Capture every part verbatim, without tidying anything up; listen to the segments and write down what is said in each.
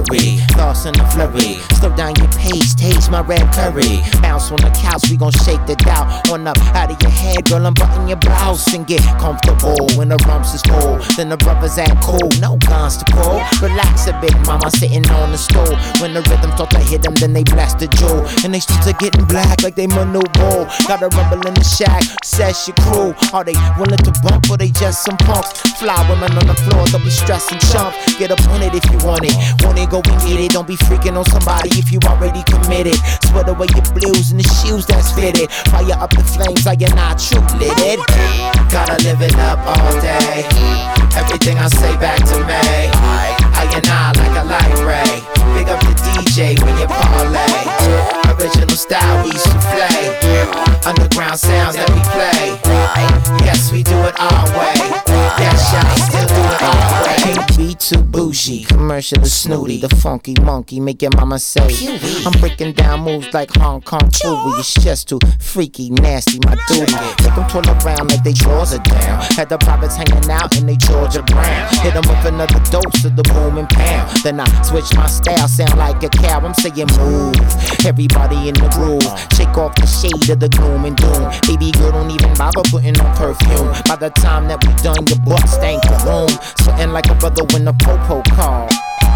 hurry. Thoughts in a flurry. Slow down your pace, taste my red curry. Bounce on the couch, we gon' shake the doubt. On up out of your head, girl, unbutton your blouse and get comfortable. When the rumps is cold, then the brothers act cool. No guns to pull. Relax a bit, mama sitting on the stool. When the rhythm start to hit them, then they blast the jewel. And they streets are getting black like they Manu Bull. Got a rumble in the shack, says your crew. Are they willing to bump or they just some punks? Fly women on the floor, don't be stressing chump. Get up on it if you want it. Want it, go and get it. Don't be freaking on somebody if you already committed. Sweat away your blues and the shoes that's fitted. Fire up the flames like you're not true lit it. Gotta live it up all day. Everything I say back to me. I and I like a light ray. Big up the D J when you parlay. Original style we souffle. Underground sounds that we play. Yes, we do it our way. Yes, y'all still do it our way. Can't be too bougie, commercial is snooty. The funky monkey make your mama say I'm breaking down moves like Hong Kong Chewy. It's just too freaky, nasty, my duty. Make them twirl around like they drawers are down. Had the privates hanging out in they Georgia Brown. Hit them with another dose of the boom and pound. Then I switch my style, sound like a cow. I'm saying move, everybody in the groove. Shake off the shade of the gloom and doom. Baby girl, don't even bother putting on perfume. By the time that we done, your butt stank the room. Sweating like a brother when the popo call.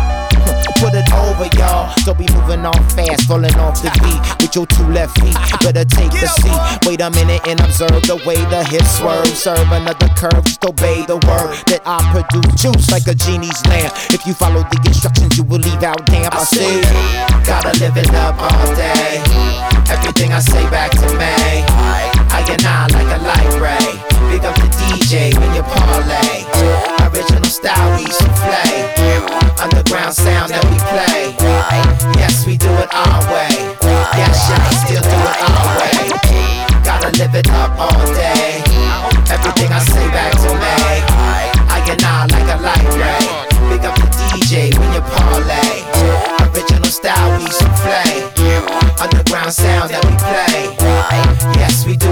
Put it over, y'all. Don't be moving on fast, falling off the beat with your two left feet. Better take the seat. Wait a minute and observe the way the hips swerve. Serve another curve, just obey the word that I produce. Juice like a genie's lamp. If you follow the instructions, you will leave out damp. I say, gotta live it up all day. Everything I say back to me. I and I like a light ray. Big up the D J when you parlay. Original style we souffle. Underground sound that we play. Yes, we do it our way. Yes, y'all still do it our way. Gotta live it up all day. Everything I say back to me. I and I like a light ray. Big up the D J when you parlay. Original style we souffle. Underground sound that we play. Yes, we do